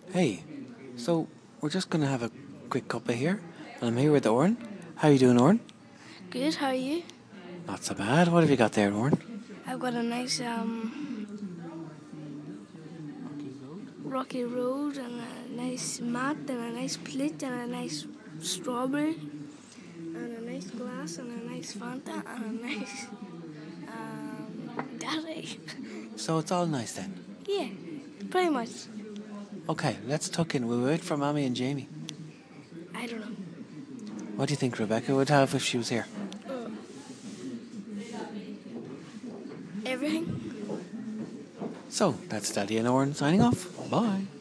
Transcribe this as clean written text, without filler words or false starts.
Hey, so we're just gonna have a quick cuppa here, and I'm here with Oren. How you doing, Oren? Good, how are you? Not so bad. What have you got there, Oren? I've got a nice rocky road and a nice mat and a nice plate and a nice strawberry and a nice glass and a nice Fanta and a nice daddy. So it's all nice then. Yeah, pretty much. Okay, let's tuck in. We'll wait for Mommy and Jamie. I don't know. What do you think Rebecca would have if she was here? Everything. So that's Daddy and Oren signing off. Bye.